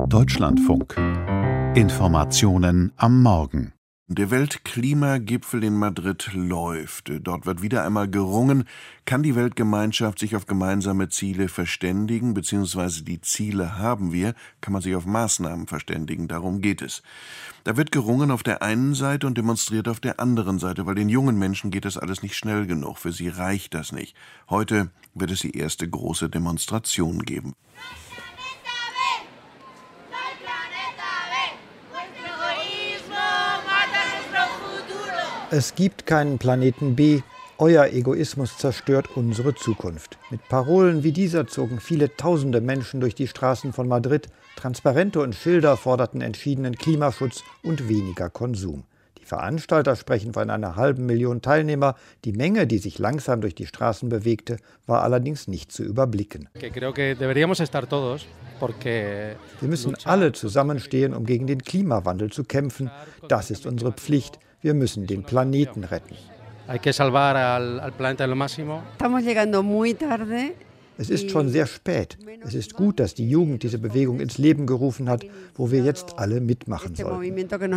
Deutschlandfunk. Informationen am Morgen. Der Weltklimagipfel in Madrid läuft. Dort wird wieder einmal gerungen, kann die Weltgemeinschaft sich auf gemeinsame Ziele verständigen, beziehungsweise die Ziele haben wir, kann man sich auf Maßnahmen verständigen, darum geht es. Da wird gerungen auf der einen Seite und demonstriert auf der anderen Seite, weil den jungen Menschen geht das alles nicht schnell genug, für sie reicht das nicht. Heute wird es die erste große Demonstration geben. Es gibt keinen Planeten B. Euer Egoismus zerstört unsere Zukunft. Mit Parolen wie dieser zogen viele tausende Menschen durch die Straßen von Madrid. Transparente und Schilder forderten entschiedenen Klimaschutz und weniger Konsum. Die Veranstalter sprechen von einer halben Million Teilnehmer. Die Menge, die sich langsam durch die Straßen bewegte, war allerdings nicht zu überblicken. Wir müssen alle zusammenstehen, um gegen den Klimawandel zu kämpfen. Das ist unsere Pflicht. Wir müssen den Planeten retten. Es ist schon sehr spät. Es ist gut, dass die Jugend diese Bewegung ins Leben gerufen hat, wo wir jetzt alle mitmachen sollen.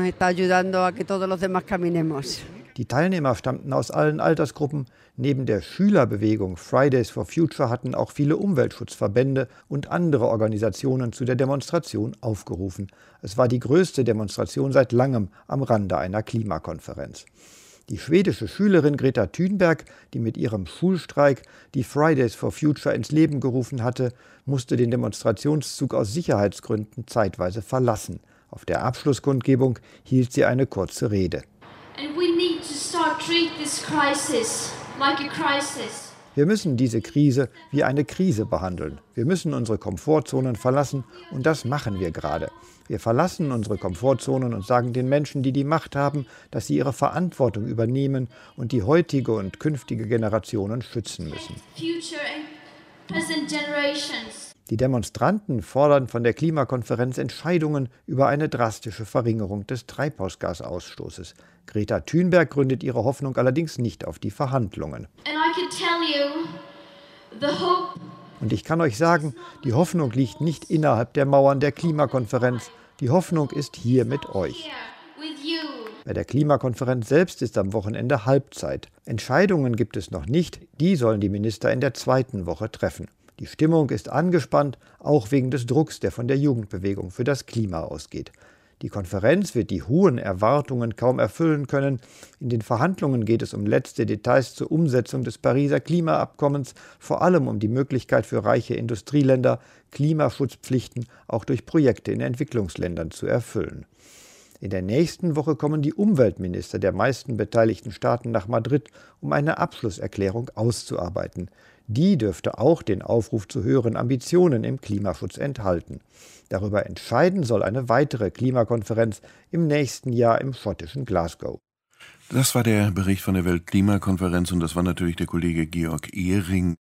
Die Teilnehmer stammten aus allen Altersgruppen. Neben der Schülerbewegung Fridays for Future hatten auch viele Umweltschutzverbände und andere Organisationen zu der Demonstration aufgerufen. Es war die größte Demonstration seit langem am Rande einer Klimakonferenz. Die schwedische Schülerin Greta Thunberg, die mit ihrem Schulstreik die Fridays for Future ins Leben gerufen hatte, musste den Demonstrationszug aus Sicherheitsgründen zeitweise verlassen. Auf der Abschlusskundgebung hielt sie eine kurze Rede. Wir müssen diese Krise wie eine Krise behandeln. Wir müssen unsere Komfortzonen verlassen und das machen wir gerade. Wir verlassen unsere Komfortzonen und sagen den Menschen, die die Macht haben, dass sie ihre Verantwortung übernehmen und die heutige und künftige Generationen schützen müssen. Die Demonstranten fordern von der Klimakonferenz Entscheidungen über eine drastische Verringerung des Treibhausgasausstoßes. Greta Thunberg gründet ihre Hoffnung allerdings nicht auf die Verhandlungen. Und ich kann euch sagen, die Hoffnung liegt nicht innerhalb der Mauern der Klimakonferenz. Die Hoffnung ist hier mit euch. Bei der Klimakonferenz selbst ist am Wochenende Halbzeit. Entscheidungen gibt es noch nicht, die sollen die Minister in der zweiten Woche treffen. Die Stimmung ist angespannt, auch wegen des Drucks, der von der Jugendbewegung für das Klima ausgeht. Die Konferenz wird die hohen Erwartungen kaum erfüllen können. In den Verhandlungen geht es um letzte Details zur Umsetzung des Pariser Klimaabkommens, vor allem um die Möglichkeit für reiche Industrieländer, Klimaschutzpflichten auch durch Projekte in Entwicklungsländern zu erfüllen. In der nächsten Woche kommen die Umweltminister der meisten beteiligten Staaten nach Madrid, um eine Abschlusserklärung auszuarbeiten. Die dürfte auch den Aufruf zu höheren Ambitionen im Klimaschutz enthalten. Darüber entscheiden soll eine weitere Klimakonferenz im nächsten Jahr im schottischen Glasgow. Das war der Bericht von der Weltklimakonferenz und das war natürlich der Kollege Georg Ehring.